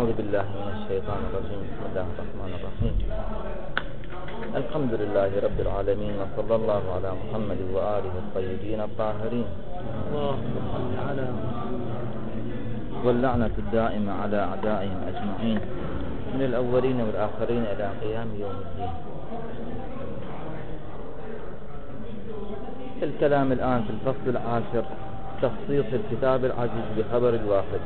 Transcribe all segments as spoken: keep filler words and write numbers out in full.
أعوذ بالله من الشيطان الرجيم. بسم الله الرحمن الرحيم. الحمد لله رب العالمين، وصلى الله على محمد وآله الطيبين الطاهرين، واللعنة الدائمة على أعدائهم أجمعين من الأولين والآخرين إلى قيام يوم الدين. الكلام الآن في الفصل العاشر، تخصيص الكتاب العزيز بخبر الواحد.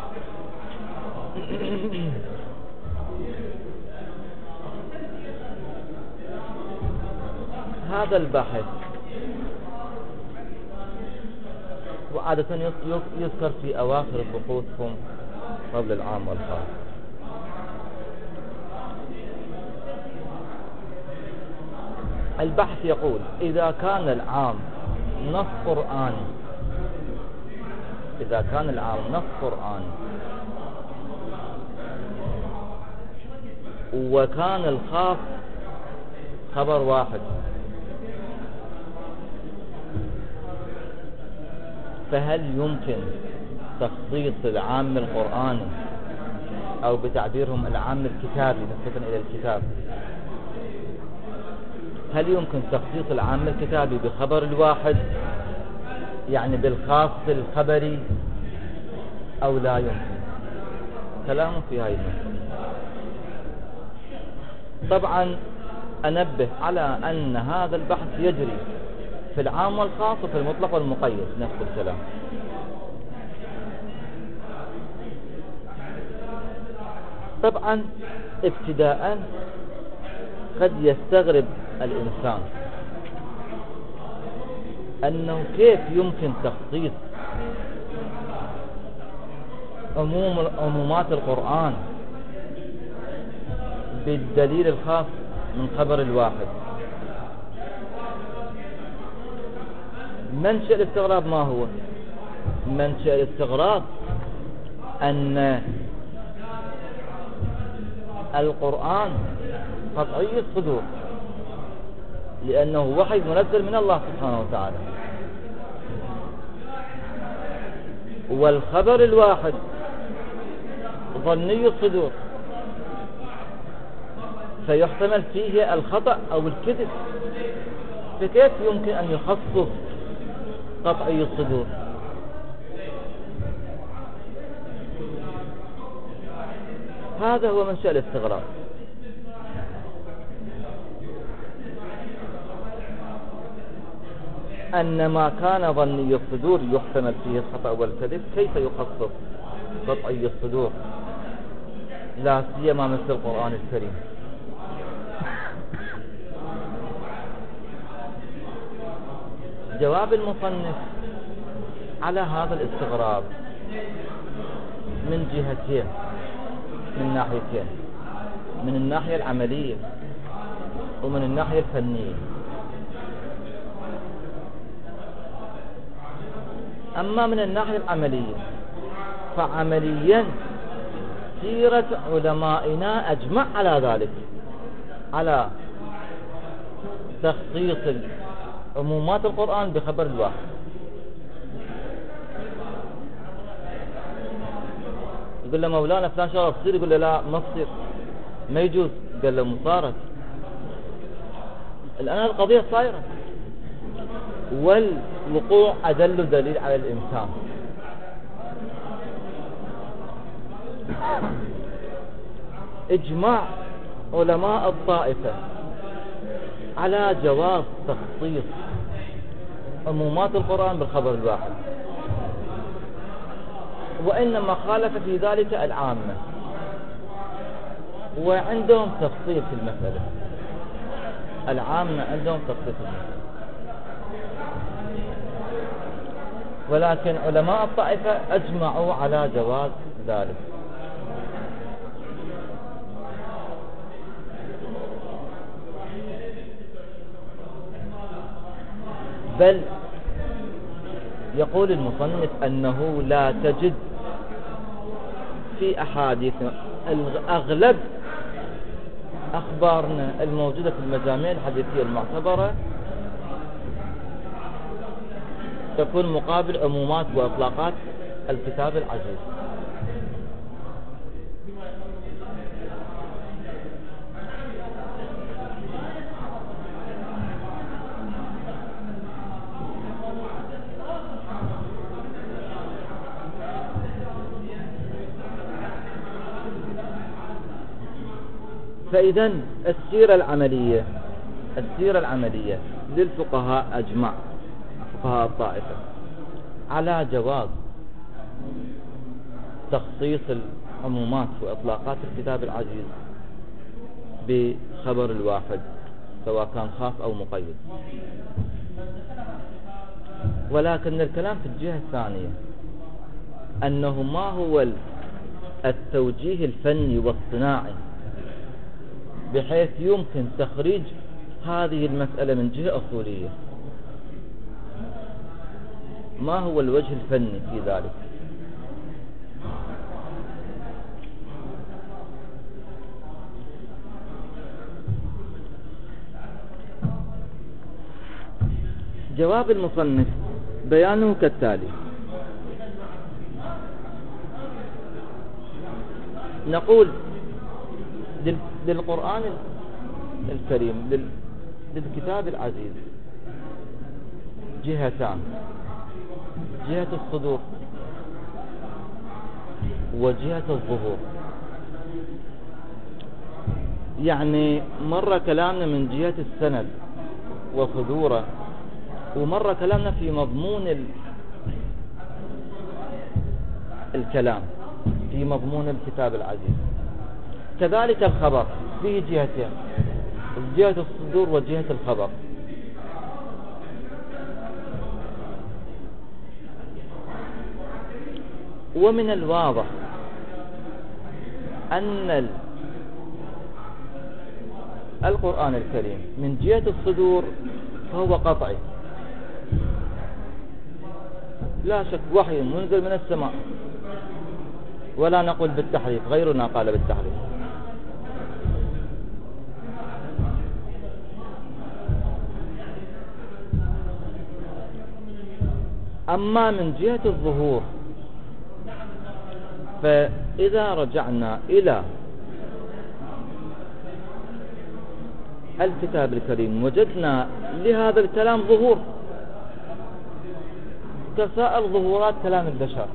هذا البحث وعادة يذكر في أواخر بحوثهم قبل العام والخاص. البحث يقول: إذا كان العام نص قرآني إذا كان العام نص قرآني وكان الخاص خبر واحد، فهل يمكن تخصيص العام القرآني أو بتعبيرهم العام الكتابي نسبة إلى الكتاب، هل يمكن تخصيص العام الكتابي بخبر الواحد، يعني بالخاص الخبري، أو لا يمكن؟ كلام في هذه المسألة. طبعا أنبه على أن هذا البحث يجري في العام والخاص وفي المطلق والمقيد نفس الكلام. طبعا ابتداء قد يستغرب الإنسان أنه كيف يمكن تخصيص عموم عمومات القرآن بالدليل الخاص من خبر الواحد. منشأ الاستغراب ما هو؟ منشأ الاستغراب أن القرآن قطعي الصدور، لأنه وحي منزل من الله سبحانه وتعالى، والخبر الواحد ظني الصدور، فيحتمل فيه الخطأ أو الكذب، فكيف يمكن أن يخصص قطعي الصدور؟ هذا هو منشأ الاستغراب. أن ما كان ظني الصدور يحتمل فيه الخطأ والكذب، كيف يخصص قطعي الصدور، لا سيما مثل القرآن الكريم؟ جواب المصنف على هذا الاستغراب من جهتين، من ناحيتين، من الناحية العملية ومن الناحية الفنية. أما من الناحية العملية فعمليا سيرة علمائنا أجمع على ذلك، على تخصيص عمومات القرآن بخبر الواحد. يقول له مولانا فلان شغله تصير، يقول له لا ما تصير، ما يجوز. قال له مصارت. الآن القضية صايرة، والوقوع أدل دليل على الإمكان. إجماع علماء الطائفة على جواز تخصيص عمومات القرآن بالخبر الواحد، وإنما خالف في ذلك العامة، وعندهم تفصيل في المسألة. العامة عندهم تفصيل في المسألة، ولكن علماء الطائفة أجمعوا على جواز ذلك. بل يقول المصنف أنه لا تجد في أحاديث أغلب أخبارنا الموجودة في المجامع الحديثية المعتبرة تكون مقابل عمومات وإطلاقات الكتاب العزيز. فإذا السيرة العملية السيرة العملية للفقهاء أجمع فقهاء الطائفة على جواز تخصيص العمومات وإطلاقات الكتاب العزيز بخبر الواحد سواء كان خاص أو مقيد. ولكن الكلام في الجهة الثانية أنه ما هو التوجيه الفني والصناعي بحيث يمكن تخريج هذه المسألة من جهة أصولية. ما هو الوجه الفني في ذلك؟ جواب المصنف بيانه كالتالي: نقول للقرآن الكريم للكتاب العزيز جهتان: جهة الصدور وجهة الظهور. يعني مرة كلامنا من جهة السند وصدوره، ومرة كلامنا في مضمون ال... الكلام في مضمون الكتاب العزيز. كذلك الخبر فيه جهتين: جهة الصدور وجهة الخبر. ومن الواضح أن القرآن الكريم من جهة الصدور فهو قطعي لا شك، وحي منزل من السماء، ولا نقول بالتحريف، غيرنا قال بالتحريف. أما من جهة الظهور فإذا رجعنا إلى الكتاب الكريم وجدنا لهذا الكلام ظهور كسائر ظهورات كلام البشر،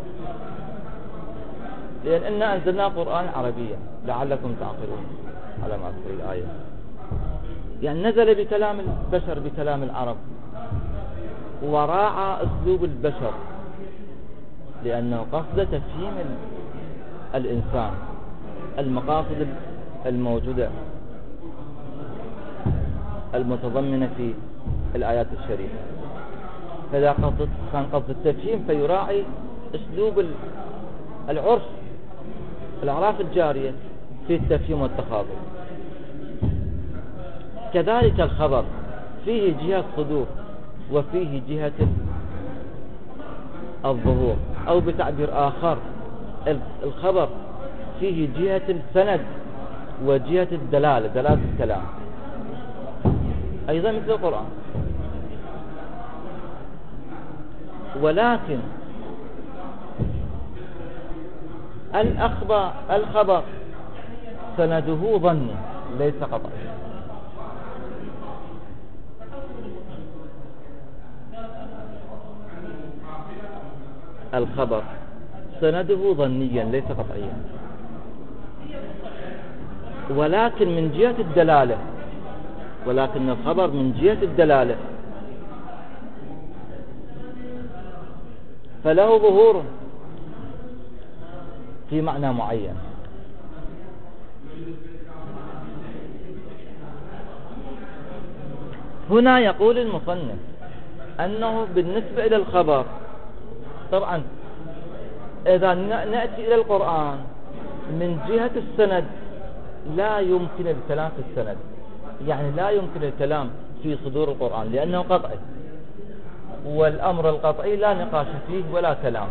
لأن إنا أنزلنا قرآن عربيا لعلكم تعقلون على ما أذكر الآية. يعني نزل بكلام البشر بكلام العرب، وراعى أسلوب البشر لأنه قصد تفهيم الإنسان المقاصد الموجودة المتضمنة في الآيات الشريفة. فإذا كان قصد التفهيم فيراعي أسلوب العرف الأعراف الجارية في التفهيم والتخاطب. كذلك الخبر فيه جهة صدور وفيه جهة الظهور، أو بتعبير آخر الخبر فيه جهة السند وجهة الدلالة، دلالة الكلام، أيضا مثل القرآن. ولكن الأخبار الخبر سنده ظني ليس قطعي. الخبر سنده ظنيا ليس قطعيا، ولكن من جهة الدلالة ولكن الخبر من جهة الدلالة فله ظهور في معنى معين. هنا يقول المصنف أنه بالنسبة إلى الخبر، طبعا إذا نأتي إلى القرآن من جهة السند لا يمكن الكلام في السند، يعني لا يمكن الكلام في صدور القرآن لأنه قطعي، والأمر القطعي لا نقاش فيه ولا كلام.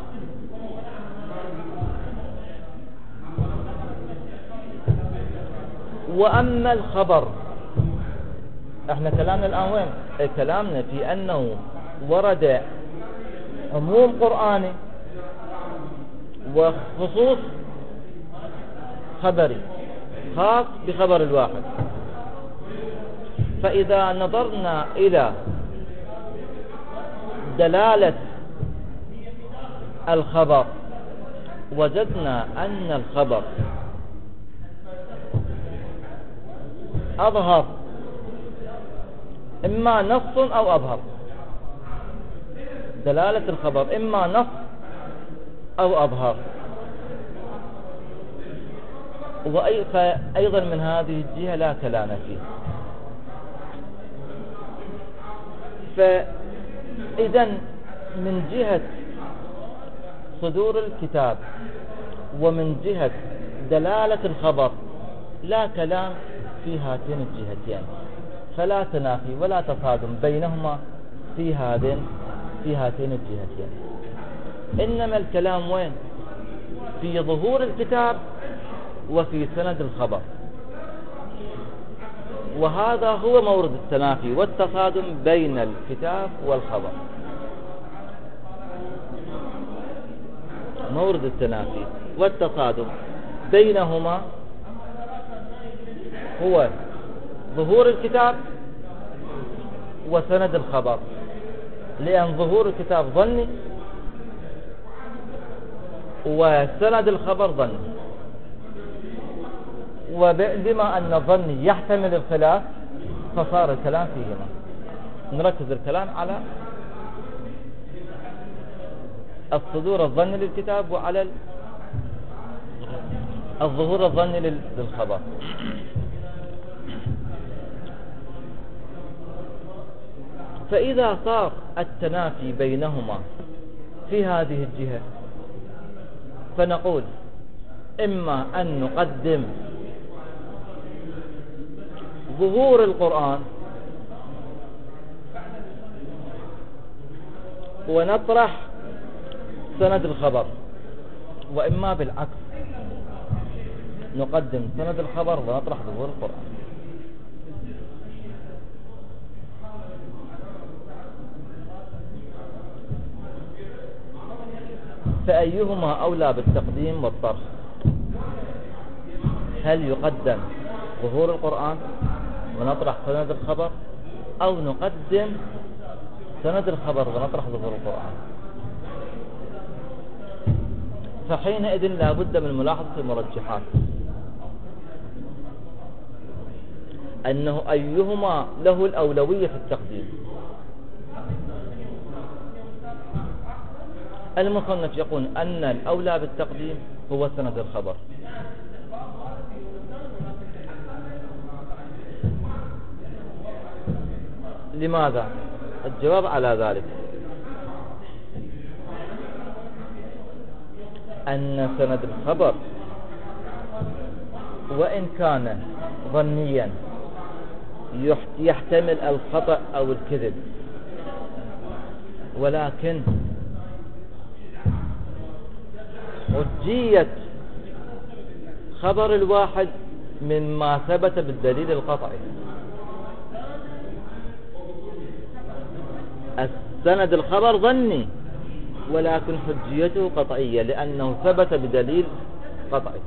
وأما الخبر، احنا كلامنا الآن وين؟ كلامنا في أنه ورد عموم قرآني وخصوص خبري خاص بخبر الواحد. فإذا نظرنا إلى دلالة الخبر وجدنا أن الخبر أظهر، إما نص أو أظهر. دلالة الخبر إما نص أو أظهر. فأيضا من هذه الجهة لا كلام فيه. فإذا من جهة صدور الكتاب ومن جهة دلالة الخبر لا كلام في هاتين الجهتين، فلا تنافي ولا تصادم بينهما في هذين في هاتين الجهتين. إنما الكلام وين؟ في ظهور الكتاب وفي سند الخبر، وهذا هو مورد التنافي والتصادم بين الكتاب والخبر. مورد التنافي والتصادم بينهما هو ظهور الكتاب وسند الخبر، لأن ظهور الكتاب ظني وسند الخبر ظني، وبما أن الظني يحتمل الخلاف فصار الكلام فيهما. نركز الكلام على الصدور الظني للكتاب وعلى الظهور الظني للخبر. فإذا صار التنافي بينهما في هذه الجهة فنقول إما أن نقدم ظهور القرآن ونطرح سند الخبر، وإما بالعكس نقدم سند الخبر ونطرح ظهور القرآن. فأيهما أولى بالتقديم والطرح؟ هل يقدم ظهور القرآن ونطرح سند الخبر، أو نقدم سند الخبر ونطرح ظهور القرآن؟ فحينئذ لا بد من ملاحظة المرجحات، أنه أيهما له الأولوية في التقديم. المصنف يقول أن الأولى بالتقديم هو سند الخبر. لماذا؟ الجواب على ذلك أن سند الخبر وإن كان ظنيا يحتمل الخطأ أو الكذب، ولكن حجية خبر الواحد مما ثبت بالدليل القطعي. السند الخبر ظني ولكن حجيته قطعية لأنه ثبت بدليل قطعي.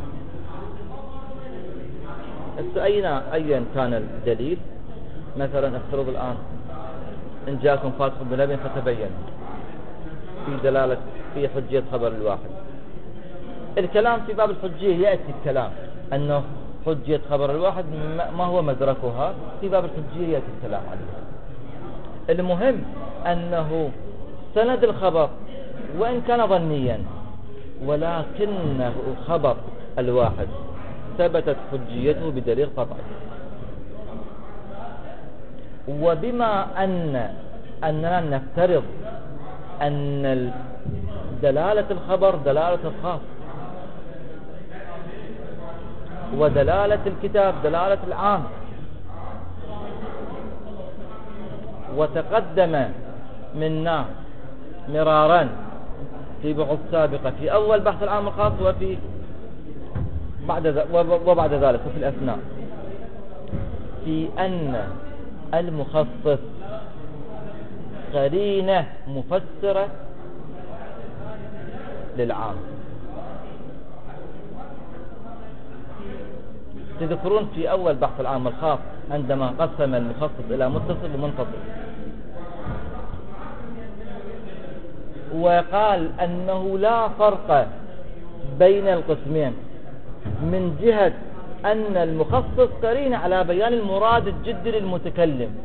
أين أيا كان الدليل، مثلا افترض الآن إن جاءكم فاسق بنبأ فتبين، في دلالة في حجية خبر الواحد. الكلام في باب الحجية يأتي الكلام أنه حجية خبر الواحد ما هو مدركها، في باب الحجية يأتي الكلام عليه. المهم أنه سند الخبر وإن كان ظنيا ولكنه خبر الواحد ثبتت حجيته بدليل قطعي. وبما أن أننا نفترض أن دلالة الخبر دلالة الخاص ودلالة الكتاب دلالة العام، وتقدم منا مرارا في بحوث سابقة في أول بحث العام الخاص وفي بعد وبعد ذلك وفي الأثناء في أن المخصص قرينة مفسرة للعام. تذكرون في أول بحث العام الخاص عندما قسم المخصص إلى متصل ومنفصل، وقال أنه لا فرق بين القسمين من جهة أن المخصص قرين على بيان المراد الجدي للمتكلم،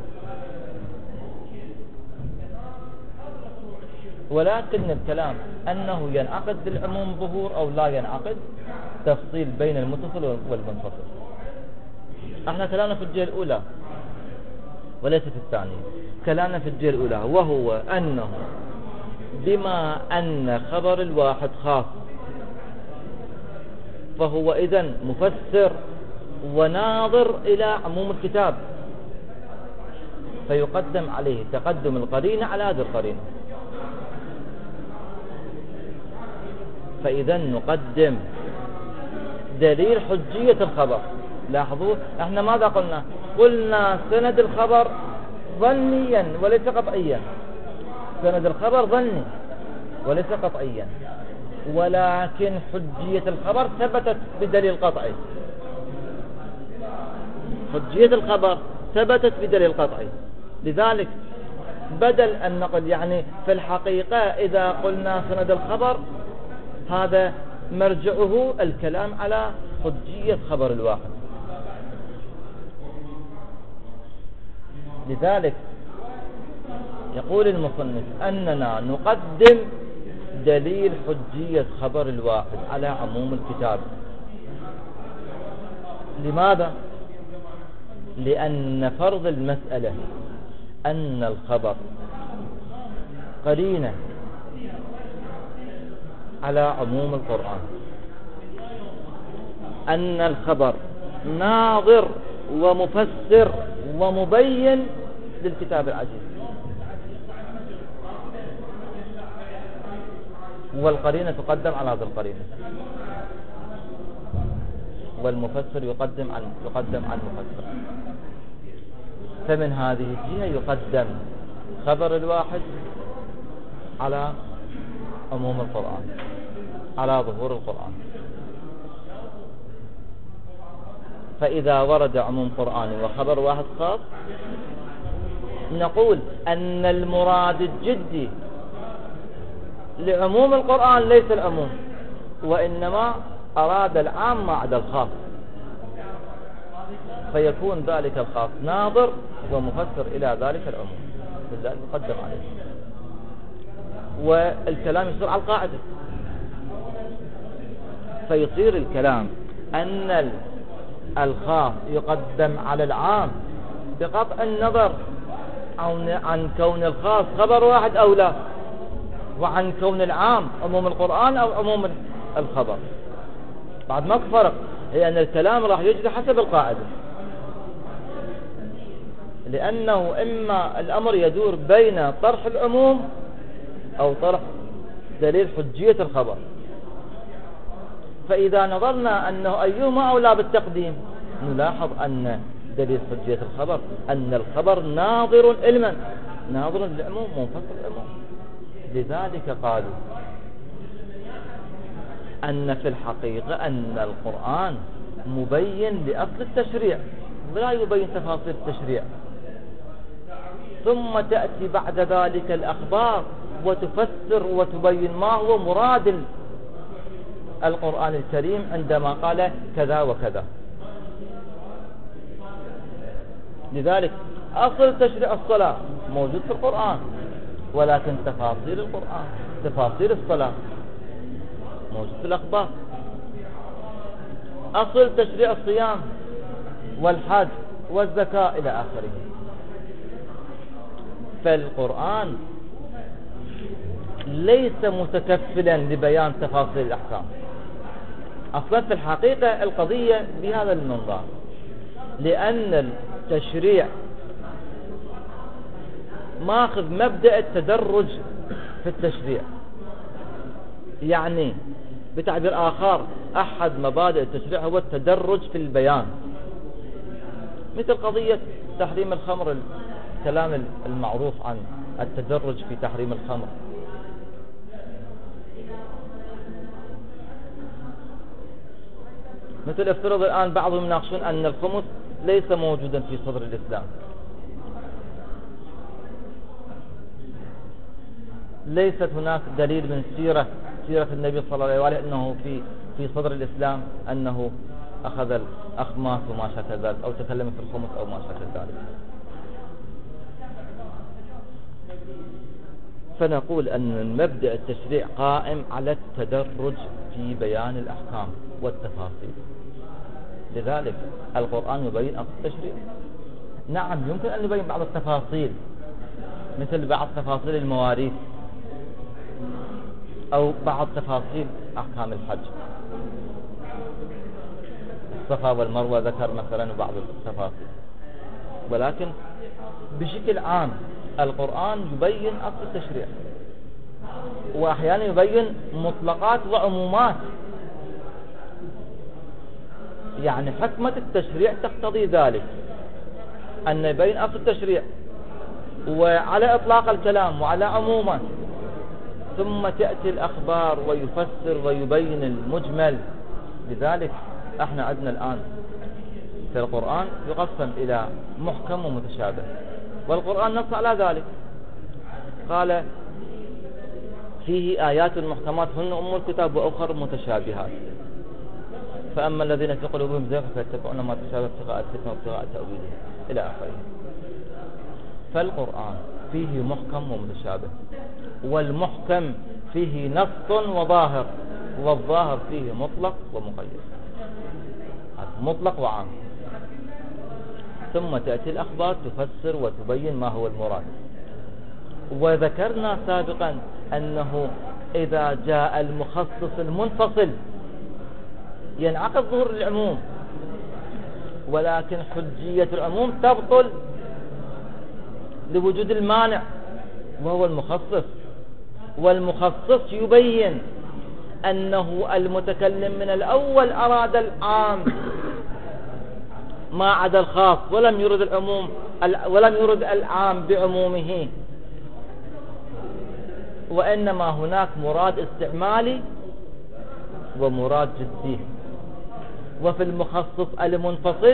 ولكن الكلام أنه ينعقد بالعموم ظهور أو لا ينعقد تفصيل بين المتصل والمنفصل. احنا كلامنا في الجهة الأولى وليس في الثانية. كلامنا في الجهة الأولى وهو أنه بما أن خبر الواحد خاص فهو إذن مفسر وناظر إلى عموم الكتاب، فيقدم عليه تقدم القرينة على هذه القرينة. فإذا نقدم دليل حجية الخبر. لاحظوا احنا ماذا قلنا؟ قلنا سند الخبر ظنيا وليس قطعيا، سند الخبر ظني وليس قطعيا، ولكن حجية الخبر ثبتت بدليل قطعي. حجية الخبر ثبتت بدليل قطعي. لذلك بدل أن نقول يعني في الحقيقة إذا قلنا سند الخبر هذا مرجعه الكلام على حجية خبر الواحد. لذلك يقول المصنف أننا نقدم دليل حجية خبر الواحد على عموم الكتاب. لماذا؟ لأن فرض المسألة أن الخبر قرينة على عموم القرآن، أن الخبر ناظر ومفسر ومبين للكتاب العزيز، والقرينة تقدم على هذا القرينة، والمفسر يقدم عن يقدم عن مفسر. فمن هذه الجهة يقدم خبر الواحد على عموم القرآن، على ظهور القرآن. فإذا ورد عموم قرآني وخبر واحد خاص نقول أن المراد الجدي لعموم القرآن ليس العموم، وإنما أراد العام ما عدا الخاص، فيكون ذلك الخاص ناظر ومفسر إلى ذلك العموم، لذلك نقدم عليه. والكلام يصير على القاعدة، فيصير الكلام أن الخاص يقدم على العام بقطع النظر عن كون الخاص خبر واحد أو لا، وعن كون العام عموم القرآن أو عموم الخبر. بعد ما فرق، لأن الكلام راح يجري حسب القاعدة، لأنه إما الأمر يدور بين طرح العموم أو طرح دليل حجية الخبر. فإذا نظرنا أنه أيهما أولى بالتقديم نلاحظ أن دليل حجية الخبر أن الخبر ناظر علما، ناظر للعموم منفصل العموم. لذلك قالوا أن في الحقيقة أن القرآن مبين لأصل التشريع ولا يبين تفاصيل التشريع، ثم تأتي بعد ذلك الأخبار وتفسر وتبين ما هو مراد القرآن الكريم عندما قال كذا وكذا. لذلك أصل تشريع الصلاة موجود في القرآن، ولكن تفاصيل القرآن تفاصيل الصلاة موجود في الأخبار. أصل تشريع الصيام والحج والزكاة إلى آخره. فالقرآن ليس متكفلا لبيان تفاصيل الأحكام. أصلا في الحقيقة القضية بهذا المنظار، لأن التشريع ماخذ مبدأ التدرج في التشريع. يعني بتعبير آخر أحد مبادئ التشريع هو التدرج في البيان، مثل قضية تحريم الخمر، الكلام المعروف عن التدرج في تحريم الخمر. مثل افترض الآن بعضهم يناقشون أن الخمس ليس موجودا في صدر الإسلام، ليست هناك دليل من سيرة سيرة النبي صلى الله عليه وسلم أنه في في صدر الإسلام أنه أخذ الأخماس وما شاكل ذلك، أو تكلم في الخمس أو ما شاكل ذلك. فنقول أن مبدأ التشريع قائم على التدرج في بيان الأحكام والتفاصيل. لذلك القرآن يبين أصل التشريع. نعم يمكن أن يبين بعض التفاصيل، مثل بعض تفاصيل المواريث أو بعض تفاصيل أحكام الحج، الصفا والمروة ذكر مثلا بعض التفاصيل، ولكن بشكل عام القرآن يبين أصل التشريع، وأحيانا يبين مطلقات وعمومات. يعني حكمة التشريع تقتضي ذلك، أن يبين أصل التشريع وعلى إطلاق الكلام وعلى عمومه، ثم تأتي الأخبار ويفسر ويبين المجمل. لذلك احنا عندنا الآن في القرآن يقسم إلى محكم ومتشابه، والقرآن نص على ذلك، قال فيه آيات محكمات هن أم الكتاب وأخر متشابهات، فأما الذين في قلوبهم زيغ فيتبعون ما تشابه ابتغاء الفتنة وابتغاء تأويله إلى آخره. فالقرآن فيه محكم ومتشابه، والمحكم فيه نص وظاهر، والظاهر فيه مطلق ومقيد، مطلق وعام. ثم تأتي الأخبار تفسر وتبين ما هو المراد. وذكرنا سابقا أنه إذا جاء المخصص المنفصل ينعقد ظهور العموم، ولكن حجية العموم تبطل لوجود المانع وهو المخصص. والمخصص يبين أنه المتكلم من الأول أراد العام ما عدا الخاص، ولم يرد العموم ولم يرد العام بعمومه، وإنما هناك مراد استعمالي ومراد جدي. وفي المخصص المنفصل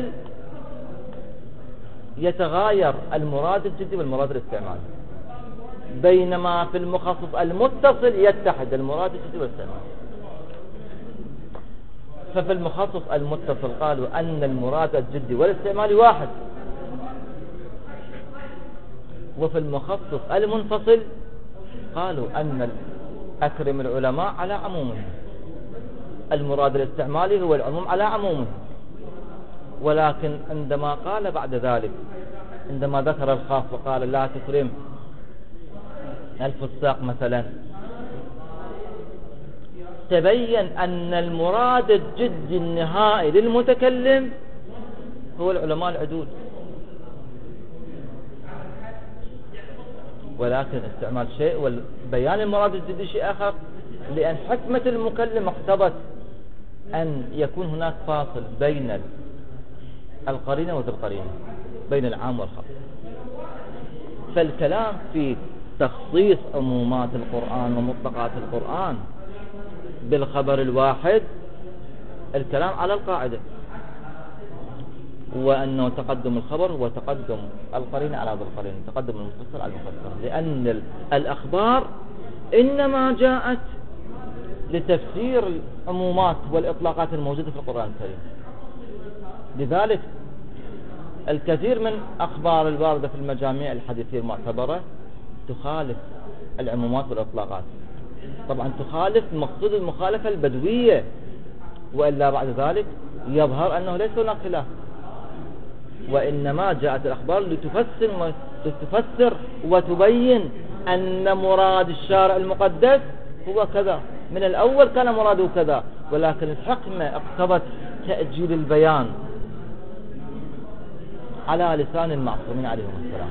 يتغاير المراد الجدي والمراد الاستعمالي، بينما في المخصص المتصل يتحد المراد الجدي والاستعمالي. ففي المخصص المتصل قالوا أن المراد الجدي والاستعمالي واحد، وفي المخصص المنفصل قالوا أن أكرم العلماء على عمومه، المراد الاستعمالي هو العموم على عمومه. ولكن عندما قال بعد ذلك، عندما ذكر الخاص وقال لا تكرم الفساق مثلا، تبين أن المراد الجدي النهائي للمتكلم هو العلماء العدول، ولكن استعمال شيء والبيان المراد الجدي شيء آخر، لأن حكمة المكلم اقتضت أن يكون هناك فاصل بين القرينة وذي القرينة، بين العام والخاص. فالكلام في تخصيص عمومات القرآن ومطلقات القرآن بالخبر الواحد الكلام على القاعدة، وأنه تقدم الخبر هو تقدم القرينة على ذي القرينة، تقدم المفسر على المفسر، لأن الأخبار إنما جاءت لتفسير العمومات والإطلاقات الموجودة في القرآن الكريم. لذلك الكثير من أخبار الواردة في المجاميع الحديثية المعتبرة تخالف العمومات والإطلاقات، طبعا تخالف مقصود المخالفة البدوية، وإلا بعد ذلك يظهر أنه ليس هناك خلاف، وإنما جاءت الأخبار لتفسر لتفسر وتبين أن مراد الشارع المقدس هو كذا، من الأول كان مراده كذا، ولكن الحكمة اقتضت تأجيل البيان على لسان المعصومين عليهم السلام.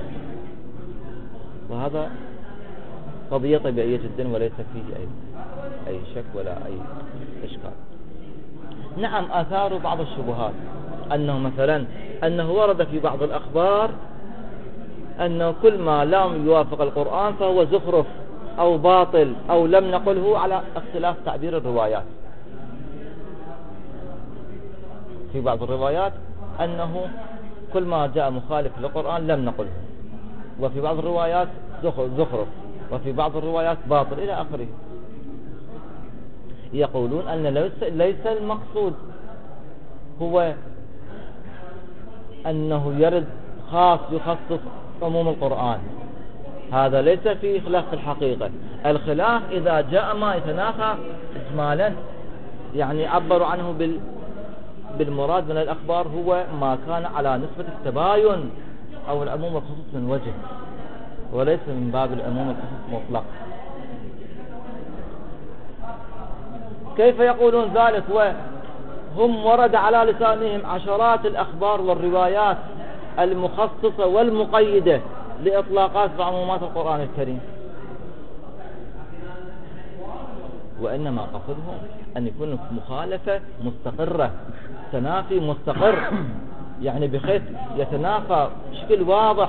وهذا قضية طبيعية جدا وليس فيه أي, أي شك ولا أي إشكال. نعم آثار بعض الشبهات، أنه مثلا أنه ورد في بعض الأخبار أنه كل ما لم يوافق القرآن فهو زخرف أو باطل أو لم نقله، على اختلاف تعبير الروايات. في بعض الروايات أنه كل ما جاء مخالف للقرآن لم نقله، وفي بعض الروايات زخرف، وفي بعض الروايات باطل إلى آخره. يقولون أن ليس المقصود هو أنه يرد خاص يخصص عموم القرآن، هذا ليس فيه خلاف في الحقيقة. الخلاف إذا جاء ما يتنافى إجمالا، يعني عبروا عنه بال بالمراد من الأخبار هو ما كان على نسبة التباين أو العموم والخصوص من وجه، وليس من باب العموم والخصوص مطلق. كيف يقولون ذلك وهم ورد على لسانهم عشرات الأخبار والروايات المخصصة والمقيدة لإطلاقات وعمومات القرآن الكريم؟ وإنما قصدهم أن يكون مخالفة مستقرة، تنافي مستقر، يعني بحيث يتنافى بشكل واضح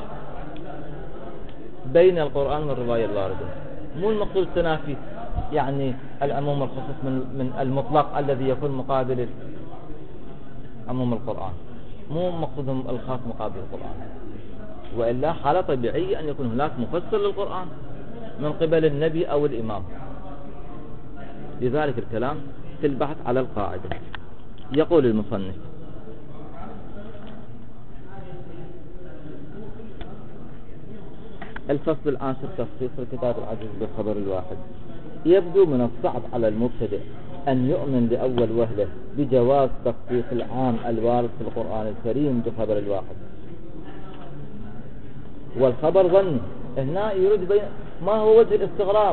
بين القرآن والرواية الواردة. مو المقصود التنافي يعني العموم والخصوص من من المطلق الذي يكون مقابل عموم القرآن، مو مقصودهم الخاص مقابل القرآن، وإلا حالة طبيعية أن يكون هناك مفسر للقرآن من قبل النبي أو الإمام. لذلك الكلام في البحث على القاعدة. يقول المصنف: الفصل العاشر: تخصيص الكتاب العزيز بالخبر الواحد. يبدو من الصعب على المبتدئ أن يؤمن لأول وهلة بجواز تخصيص العام الوارد في القرآن الكريم بخبر الواحد، والخبر ظني. هنا يريد بين ما هو وجه الاستغراب،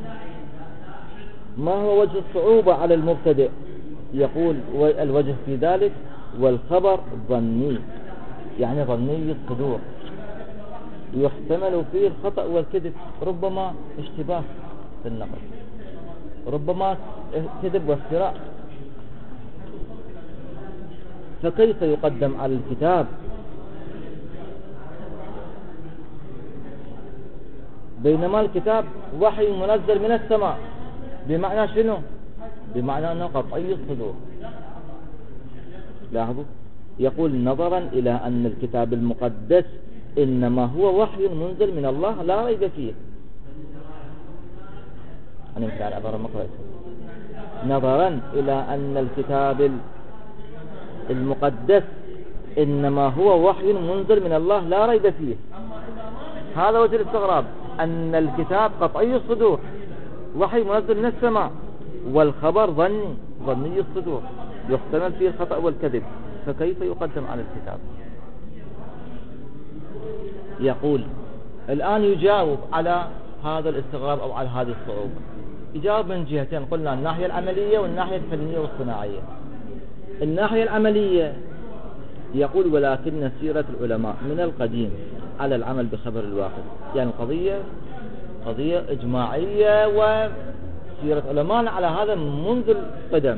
ما هو وجه الصعوبة على المبتدئ. يقول الوجه في ذلك: والخبر ظني، يعني ظني الصدور، يحتمل فيه الخطأ والكذب، ربما اشتباه في النقل، ربما كذب وافتراء. فكيف يقدم على الكتاب بينما الكتاب وحي منزل من السماء؟ بمعنى شنو؟ بمعنى أنه قطعي الصدور. لاحظوا، يقول: نظرا إلى أن الكتاب المقدس إنما هو وحي منزل من الله لا ريب فيه. أنا مثل على عبارة مقرأة. نظرا إلى أن الكتاب المقدس إنما هو وحي منزل من الله لا ريب فيه. هذا وجه الاستغراب، أن الكتاب قطعي الصدور، وحي منزل من السماء، والخبر ظني ظني الصدور، يحتمل فيه الخطأ والكذب، فكيف يقدم على الكتاب؟ يقول الآن يجاوب على هذا الاستغراب أو على هذه الصعوبة. يجاوب من جهتين، قلنا الناحية العملية والناحية الفنية والصناعية. الناحية العملية يقول: ولكن سيرة العلماء من القديم على العمل بخبر الواحد، يعني القضية قضية إجماعية، وسيرة علماء على هذا منذ القدم.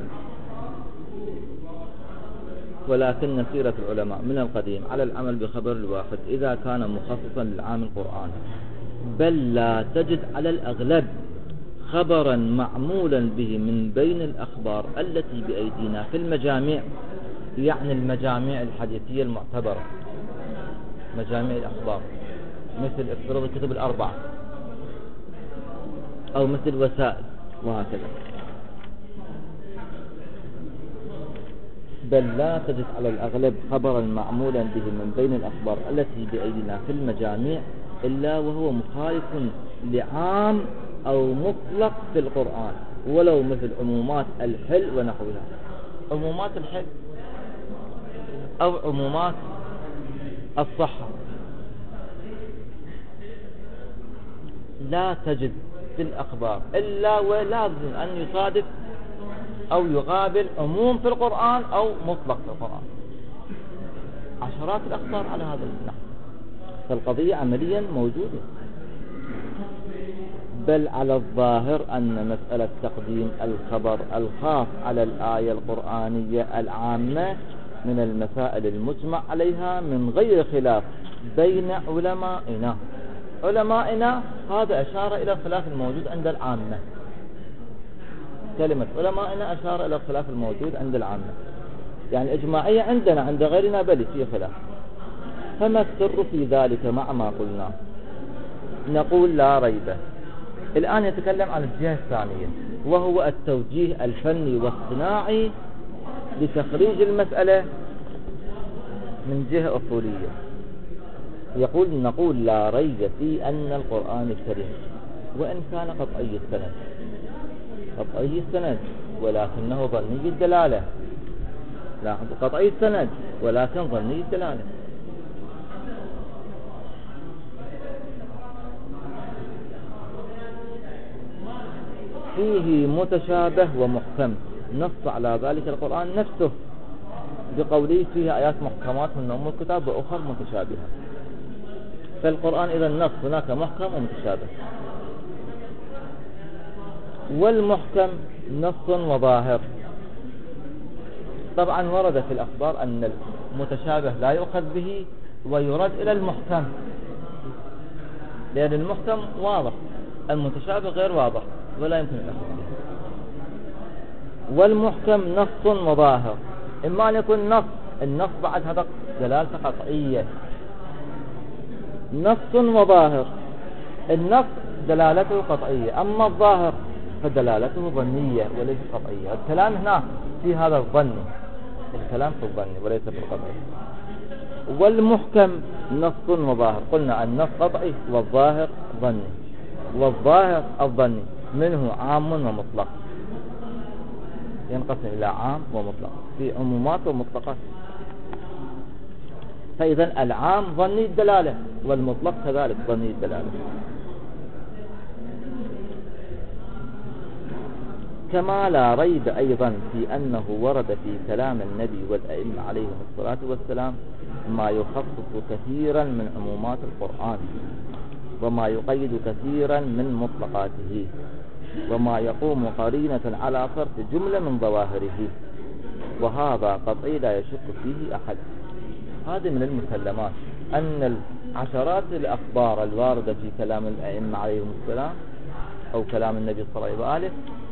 ولكن سيرة العلماء من القديم على العمل بخبر الواحد إذا كان مخصصا للعام القرآن، بل لا تجد على الأغلب خبرا معمولا به من بين الأخبار التي بأيدينا في المجاميع، يعني المجاميع الحديثية المعتبرة، مجاميع الأخبار، مثل افتراض الكتب الأربعة أو مثل وسائل وهكذا. بل لا تجد على الأغلب خبرا معمولا به من بين الأخبار التي بأيدينا في المجاميع إلا وهو مخالف لعام أو مطلق في القرآن، ولو مثل عمومات الحل ونحوها. عمومات الحل أو عمومات الصحة لا تجد في الأخبار إلا ولازم أن يصادف أو يقابل عموم في القرآن أو مطلق في القرآن. عشرات الأخبار على هذا النحو، فالقضية عمليا موجودة. بل على الظاهر أن مسألة تقديم الخبر الخاص على الآية القرآنية العامة من المسائل المجمع عليها من غير خلاف بين علمائنا. علمائنا هذا أشار إلى الخلاف الموجود عند العامة. كلمة علمائنا أشار إلى الخلاف الموجود عند العامة، يعني إجماعية عندنا، عند غيرنا بل في خلاف. فما السر في ذلك مع ما قلنا؟ نقول لا ريب. الآن يتكلم عن الجهة الثانية، وهو التوجيه الفني والصناعي لتخريج المسألة من جهة أصولية. يقول نقول لا ريب في أن القرآن الكريم وإن كان قطعي السند قطعي السند ولكنه ظني الدلالة، لا قطعي السند ولكن ظني الدلالة. فيه متشابه ومحكم، نص على ذلك القرآن نفسه بقوله فيه آيات محكمات من أم الكتاب وأخر متشابهة. فالقرآن إذا النص هناك محكم ومتشابه. والمحكم نص وظاهر. طبعا ورد في الأخبار أن المتشابه لا يؤخذ به ويرد إلى المحكم، لأن المحكم واضح، المتشابه غير واضح ولا يمكن الأخذ به. والمحكم نص وظاهر، إما أن يكون نص، النص بعد هذا دلالته قطعية، نص وظاهر، النص دلالته قطعية، أما الظاهر فدلالته ظنية وليس قطعية. الكلام هنا في هذا الظن، الكلام في الظن وليس في القطعي. والمحكم نص وظاهر، قلنا النص قطعي والظاهر ظني، والظاهر الظني منه عام ومطلق، ينقسم إلى عام ومطلق، في عمومات ومطلقات. فإذا العام ظني الدلالة والمطلق كذلك ظني الدلالة. كما لا ريب أيضا في أنه ورد في كلام النبي والأئمة عليهم الصلاة والسلام ما يخصص كثيرا من عمومات القرآن، وما يقيد كثيرا من مطلقاته، وما يقوم قرينة على صرف جملة من ظواهره، وهذا قطعي لا يشك فيه أحد. هذه من المسلمات أن العشرات الأخبار الواردة في كلام الأئمة عليهم السلام أو كلام النبي صلى الله عليه وآله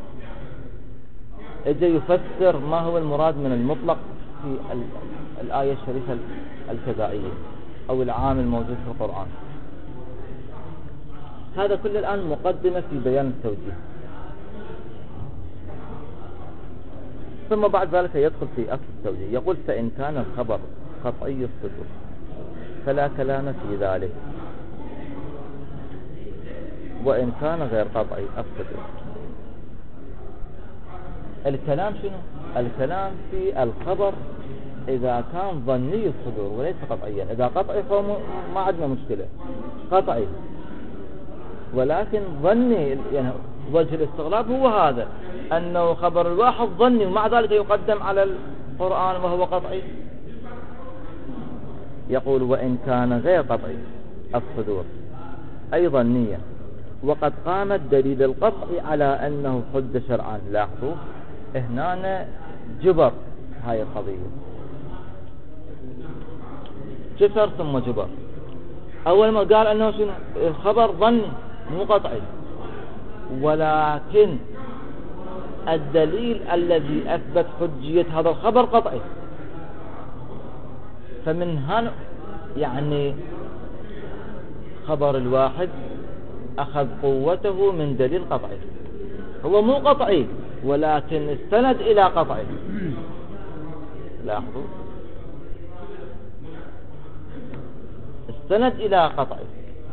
اجى يفسر ما هو المراد من المطلق في الآية الشريفة الكذائية أو العام الموجود في القرآن. هذا كل الآن مقدمة في بيان التوجيه، ثم بعد ذلك يدخل في أصل التوجيه. يقول فإن كان الخبر قطعي الصدور فلا كلام في ذلك، وإن كان غير قطعي الصدور. الكلام شنو؟ الكلام في الخبر إذا كان ظني الصدور وليس قطعيا. إذا قطعي فهو ما عندنا مشكلة، قطعي، ولكن ظني، يعني وجه الاستغراب هو هذا، أنه خبر الواحد ظني ومع ذلك يقدم على القرآن وهو قطعي. يقول وإن كان غير قطعي الصدور أي ظنيا، وقد قامت دليل القطع على أنه حج شرعا. لاحظوا هنا جبر هاي القضية، جفر ثم جبر. أول ما قال أنه الخبر ظني مو قطعي، ولكن الدليل الذي أثبت حجية هذا الخبر قطعي، فمن هنا يعني خبر الواحد أخذ قوته من دليل قطعي. هو مو قطعي ولكن استند إلى قطعي. لاحظوا استند إلى قطعي،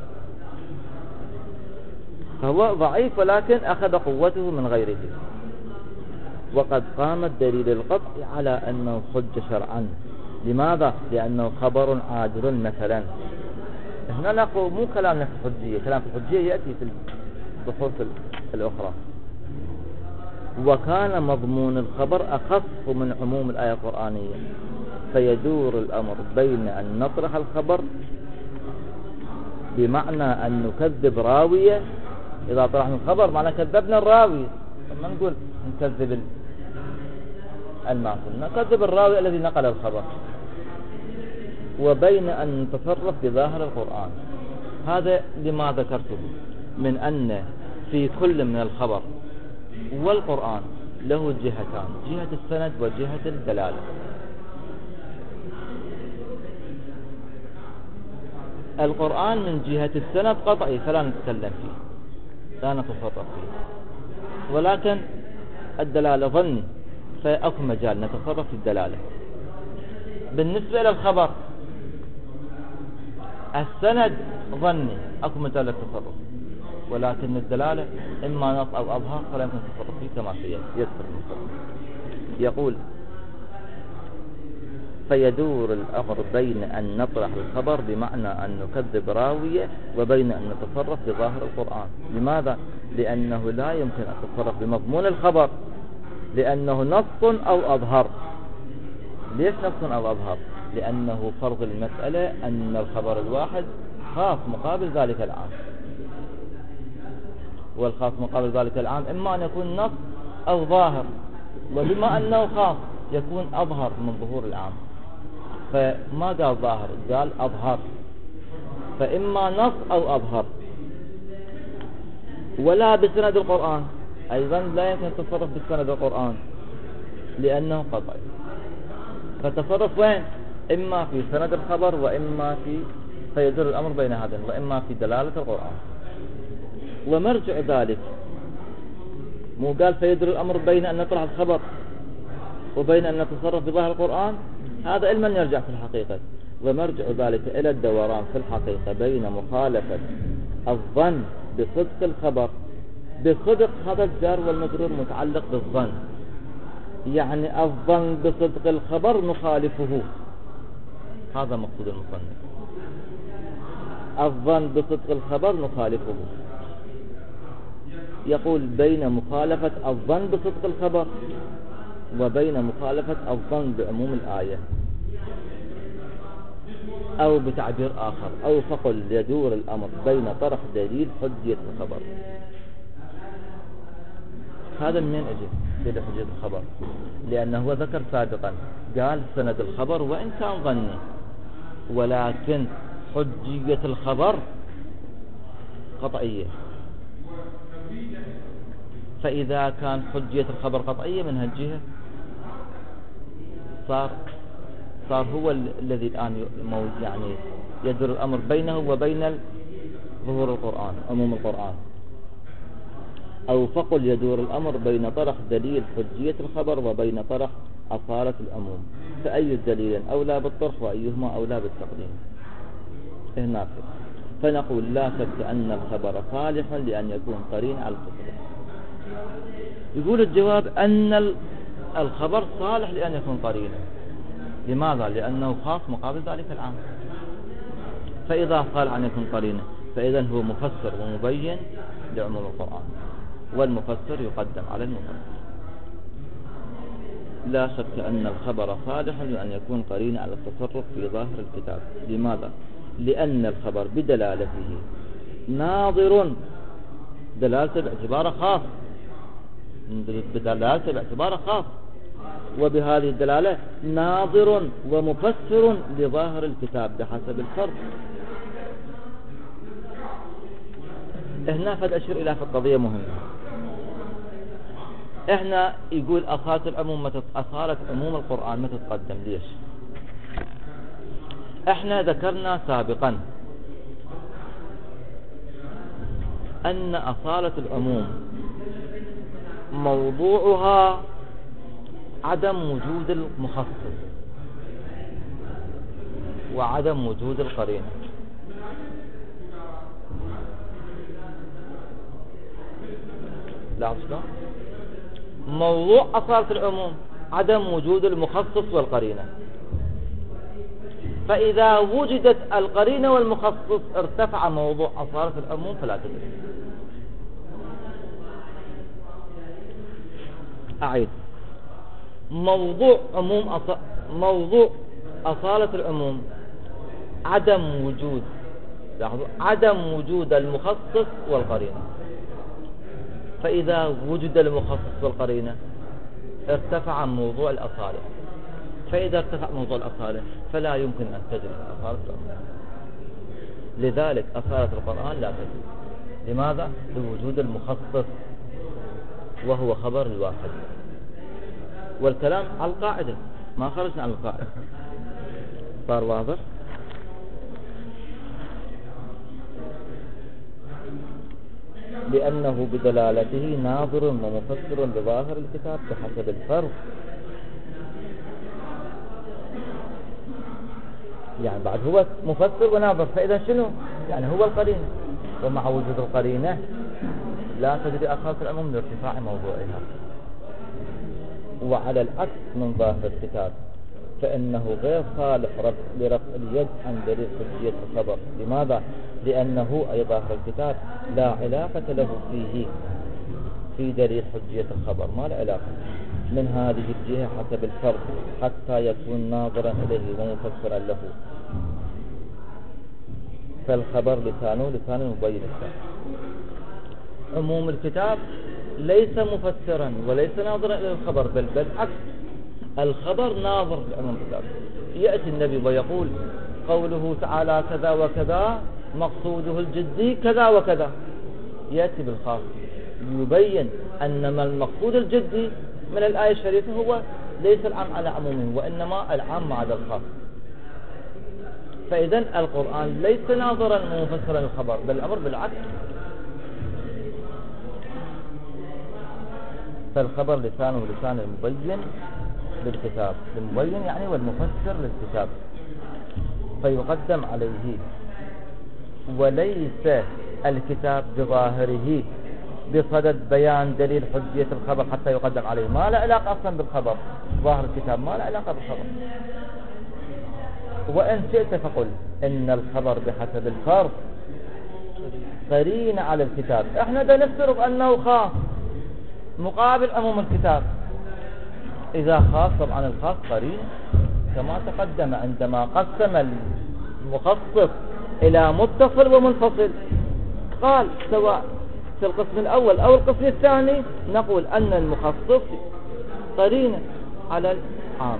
فهو ضعيف ولكن أخذ قوته من غيره. وقد قام الدليل القطعي على أنه حج شرعا. لماذا؟ لأنه خبر عاجل مثلا. هنا نقول مو كلام في الحجية، كلام في الحجية يأتي في البحوث الأخرى. وكان مضمون الخبر أخف من عموم الآية القرآنية، فيدور الأمر بين أن نطرح الخبر بمعنى أن نكذب راوية. إذا طرحنا الخبر معنى كذبنا الراوي، ما نقول نكذب المعقول، نكذب الراوي الذي نقل الخبر، وبين أن نتصرف بظاهر القرآن. هذا لما ذكرته من أن في كل من الخبر والقرآن له جهتان، جهة السند وجهة الدلالة. القرآن من جهة السند قطعي فلا نتكلم فيه، لا نتصرف فيه، ولكن الدلالة ظني فأكو مجال نتصرف في الدلالة. بالنسبة إلى الخبر السند ظني أكو مجال للتصرف، ولكن الدلالة إما نص أو أظهر فلا يمكن التصرف فيه كما سيذكر المصنف. يقول فيدور الأمر بين أن نطرح الخبر بمعنى أن نكذب راوية وبين أن نتصرف بظاهر القرآن. لماذا؟ لأنه لا يمكن أن نتصرف بمضمون الخبر لأنه نص أو أظهر. ليش نص أو أظهر؟ لأنه فرض المسألة أن الخبر الواحد خاص مقابل ذلك العام، والخاص مقابل ذلك العام إما أن يكون نص أو ظاهر، وبما أنه خاص يكون أظهر من ظهور العام، فما قال ظاهر قال أظهر، فإما نص أو أظهر. ولا بسند القرآن أيضا لا يمكن التصرف بسند القرآن لأنه قطعي، فتصرف وين؟ إما في سند الخبر وإما في فيدور الأمر بين هذين، وإما في دلالة القرآن. ومرجع ذلك مو قال فيدور الأمر بين أن نطرح الخبر وبين أن نتصرف بظاهر القرآن، هذا علما يرجع في الحقيقة. ومرجع ذلك إلى الدوران في الحقيقة بين مخالفة الظن بصدق الخبر. بصدق هذا الجار والمجرور متعلق بالظن، يعني الظن بصدق الخبر نخالفه، هذا مقصود المصنف. الظن بصدق الخبر نخالفه. يقول بين مخالفة الظن بصدق الخبر وبين مخالفة الظن بعموم الآية، أو بتعبير آخر أو فقل يدور الأمر بين طرح دليل حجية الخبر. هذا من أجل دليل حجية الخبر؟ لأنه ذكر سابقا قال سند الخبر وإن كان ظني، ولكن حجية الخبر قطعية. فإذا كان حجية الخبر قطعية من هالجهة صار صار هو الذي الآن يعني يدور الأمر بينه وبين ظهور القرآن عموم القرآن. أو فقل يدور الأمر بين طرح دليل حجية الخبر وبين طرح أصالة العموم، فأي الدليل أولى بالطرح وأيهما أولى بالتقديم. هناك فنقول لا شك أن الخبر صالح لأن يكون قرين على التصرف. يقول الجواب أن الخبر صالح لأن يكون قرينا. لماذا؟ لأنه خاص مقابل ذلك العام. فإذا قال عن يكون قرينا فإذا هو مفسر ومبين لعموم القرآن، والمفسر يقدم على المفسر. لا شك أن الخبر صالح لأن يكون قرين على التصرف في ظاهر الكتاب. لماذا؟ لأن الخبر بدلالته ناظر، دلالته باعتباره خاص، بدلالته باعتباره خاص، وبهذه الدلالة ناظر ومفسر لظاهر الكتاب بحسب الفرق. هنا فد أشير إلى في القضية مهمة. احنا يقول أصالة العموم متى أصالة عموم القرآن متى تقدم؟ ليش؟ احنا ذكرنا سابقا أن أصالة العموم موضوعها عدم وجود المخصص وعدم وجود القرينة. لا أصلا موضوع أصالة العموم عدم وجود المخصص والقرينة، فإذا وجدت القرينة والمخصص ارتفع موضوع أصالة العموم فلا تدري. أعيد. موضوع عموم أص... موضوع أصالة العموم عدم وجود لاحظوا عدم وجود المخصص والقرينة، فإذا وجد المخصص والقرينة ارتفع موضوع الأصالة، فإذا ارتفع موضوع الأصالة فلا يمكن أن تجري أصالة العموم. لذلك أصالة القرآن لا تجري. لماذا؟ لوجود المخصص وهو خبر الواحد. والكلام على القاعدة، ما خرجنا عن القاعدة. صار واضح؟ لأنه بدلالته ناظر ومفسر لظاهر الكتاب بحسب الفرق يعني بعد هو مفسر وناظر، فإذا شنو يعني هو القرينة، ومع وجود القرينة لا تجري أخاص العموم لارتفاع موضوعها. وعلى العكس من ظاهر الكتاب فإنه غير صالح لرفع اليد عن دليل حجية الخبر. لماذا؟ لأنه أي ظاهر الكتاب لا علاقة له فيه في دليل حجية الخبر، ما له علاقة من هذه الجهة حسب الفرق حتى يكون ناظرا إليه ومفسرا له. فالخبر لسانه لسان مبين الشرع. عموم الكتاب ليس مفسرا وليس ناظرا إلى الخبر، بل بالعكس الخبر ناظر لعموم الكتاب. يأتي النبي ويقول قوله تعالى كذا وكذا مقصوده الجدي كذا وكذا، يأتي بالخاص يبين أن ما المقصود الجدي من الآية الشريفة هو ليس العام على عمومه، وإنما العام على الخاص. فإذا القرآن ليس ناظرا ومفسرا للخبر، بل الأمر بالعكس. فالخبر لسانه لسان المبين للكتاب، المبين يعني والمفسر للكتاب، فيقدم عليه. وليس الكتاب بظاهره بصدد بيان دليل حجية الخبر حتى يقدم عليه، ما له علاقة أصلا بالخبر. ظاهر الكتاب ما له علاقة بالخبر. وإن شئت فقل إن الخبر بحسب الفرض قرين على الكتاب. احنا دا نفترض أنه خاص مقابل عموم الكتاب. إذا خاص طبعا الخاص قرين كما تقدم عندما قسم المخصص إلى متصل ومنفصل، قال سواء في القسم الأول أو القسم الثاني نقول أن المخصص قرين على العام،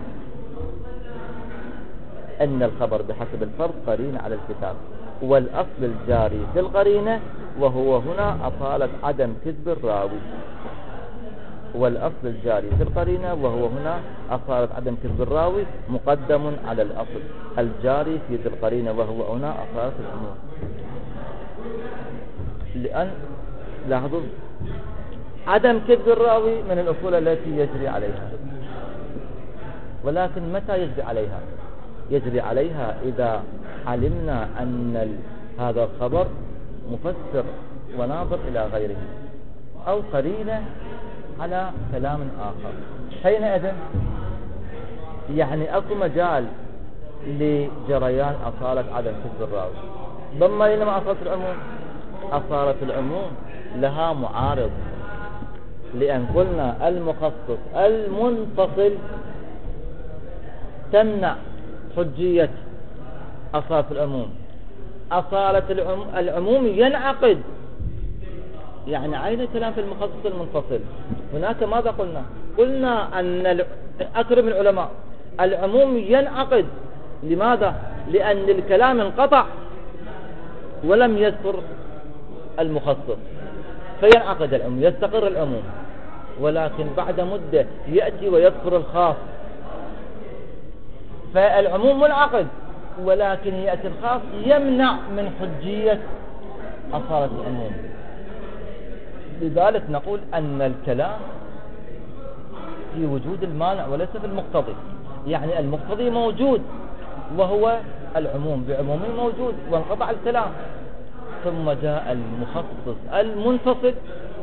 أن الخبر بحسب الفرض قرين على الكتاب. والأصل الجاري في القرينة وهو هنا أصالة عدم كذب الراوي. والأصل الجاري في القرينة وهو هنا أصالة عدم كذب الراوي مقدم على الأصل الجاري في ذي القرينة وهو هنا أصالة العموم. لأن لاحظوا عدم كذب الراوي من الأصول التي يجري عليها، ولكن متى يجري عليها؟ يجري عليها إذا علمنا أن هذا الخبر مفسر وناظر إلى غيره أو قرينة على كلام آخر. حينئذ يعني أكو مجال لجريان أصالة عدم كذب الراوي. ضمن إلى أصالة العموم، أصالة العموم لها معارض، لأن قلنا المخصص المنفصل تمنع حجية أصالة العموم. أصالة العموم ينعقد، يعني عين الكلام في المخصص المنفصل. هناك ماذا قلنا؟ قلنا أن أكرم العلماء العموم ينعقد. لماذا؟ لأن الكلام انقطع ولم يذكر المخصص، فينعقد العموم، يستقر العموم. ولكن بعد مدة يأتي ويذكر الخاص، فالعموم منعقد، ولكن يأتي الخاص يمنع من حجية أصالة العموم. لذلك نقول أن الكلام في وجود المانع وليس في المقتضي. يعني المقتضي موجود وهو العموم بعمومه موجود وانقطع الكلام، ثم جاء المخصص المنفصل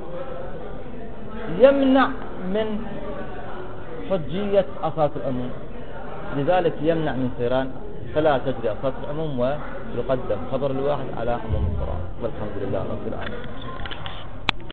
يمنع من حجية أصالة العموم، لذلك يمنع من سيران، فلا تجري أصالة العموم ويقدم خبر الواحد على عموم القرآن. والحمد لله رب العالمين.